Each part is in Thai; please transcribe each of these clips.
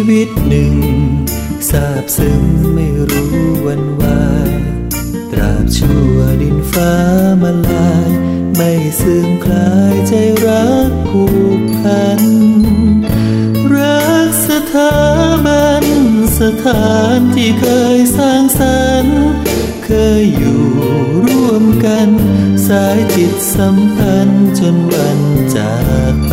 วิตหนึ่งซาบซึ้งไม่รู้วันวายตราบชั่วดินฟ้ามาลายไม่ซึมคลายใจรักผูกพันรักสถาบันสถานที่เคยสร้างสรรค์เคยอยู่ร่วมกันสายจิตสัมพันธ์จนวันจากไป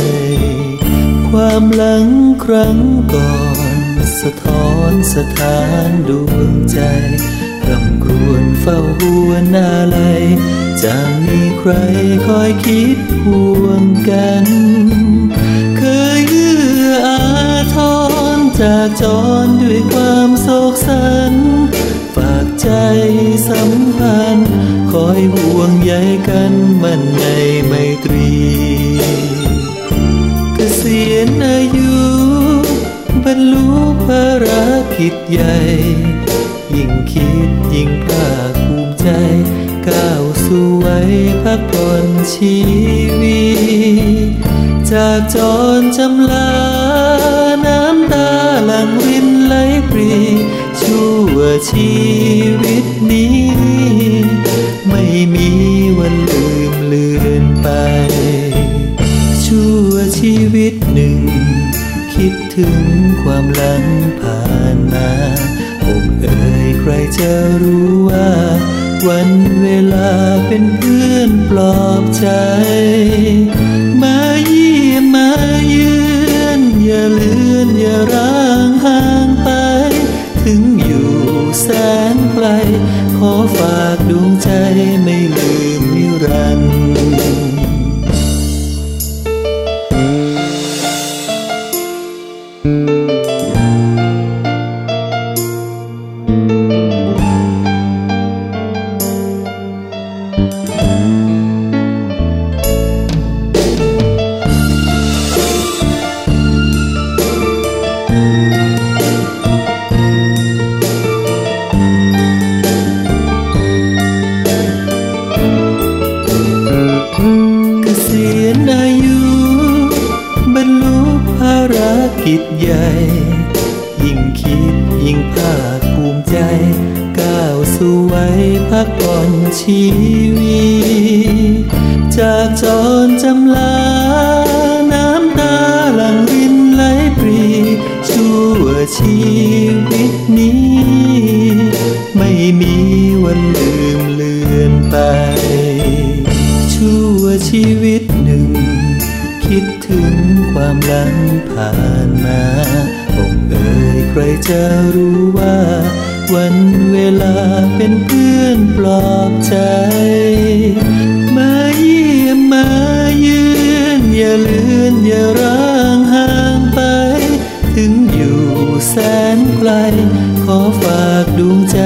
ความหลังครั้งก่อนสะท้อนสถานดวงใจรำครวญเฝ้าหวนอะไรจะมีใครคอยคิดห่วงกันเคยเอื้ออาทรจากจรด้วยความโศกสันฝากใจสัมพันธ์คอยห่วงใยกันมันในไมตรีเกษียณอายุบรรลุภารกิจใหญ่ยิ่งคิดยิ่งภาคภูมิใจก้าวสู่วัยพักผ่อนชีวิตจากจรจำลาน้ำตาหลั่งรินไหลปรีชั่วชีวิตนี้ไม่มีวันลืมเลือนไปชั่วชีวิตหนึ่งคิดถึงความหลังผ่านมาอกเอ่ยใครจะรู้ว่าวันเวลาเป็นเพื่อนปลอบใจมาเยี่ยมมาเยือนอย่าเลือนอย่าร้างห่างไปถึงอยู่แสนไกลขอฝากดวงใจไม่ลืมนิรันดร์กิจใหญ่ยิ่งคิดยิ่งภาคภูมิใจก้าวสู่วัยพักผ่อนชีวิตจากจรจำลาน้ำตาหลั่งรินไหลปรีชั่วชีวิตนี้ไม่มีวันลืมเลือนไปชั่วชีวิตหนึ่งคิดถึงความหลังผ่านมาอกเอ่ยใครจะรู้ว่าวันเวลาเป็นเพื่อนปลอบใจมาเยี่ยมมาเยือนอย่าเลือนอย่าร้างห่างไปถึงอยู่แสนไกลขอฝากดวงใจ